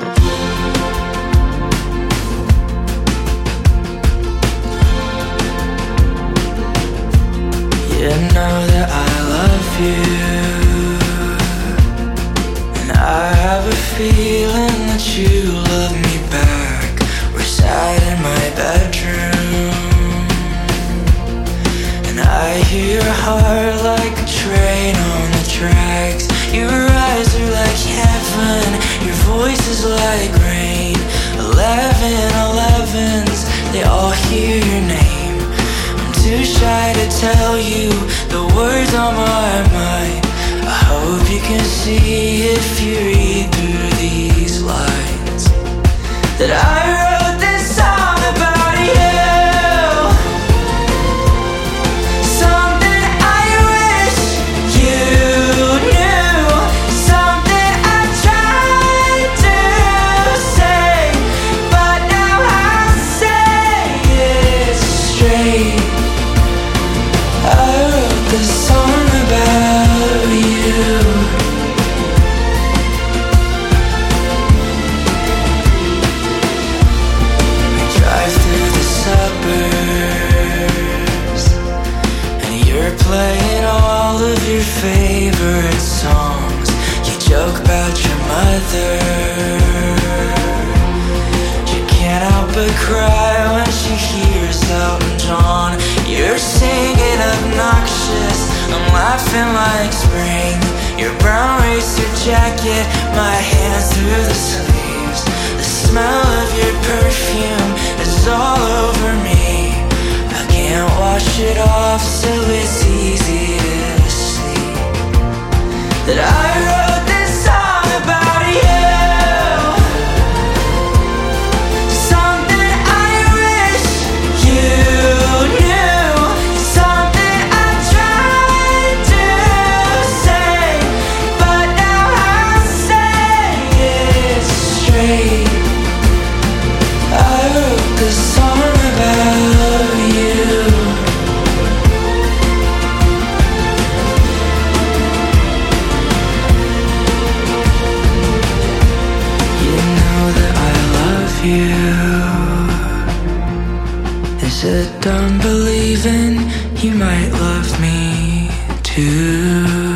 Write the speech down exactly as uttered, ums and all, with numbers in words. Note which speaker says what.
Speaker 1: You know that I love you, and I have a feeling that you love me back. We're sat in my bedroom, and I hear your heart like a train on the tracks. Your eyes are like heaven, your voice is like rain. Eleven elevens, they all hear your name. I'm too shy to tell you the words on my mind. I hope you can see if you read through these lines that I wrote this song about you. Something I wish you knew, something I tried to say, but now I'll say it straight. I wrote this song about you. We drive through the suburbs, and you're playing all of your favorite songs. You joke about your mother, she can't help but cry when she hears Elton John. You're singing obnoxious, I'm laughing like spring. Your brown racer jacket, my hands through the sleeves. The smell of your perfume is all over me. I can't wash it off, so it's easy to see that I wrote this song about you. Something I wish you knew, something I tried to say, but now I'll say it straight. I wrote this song about you. You know that I love you. Is it done believing you might love me too?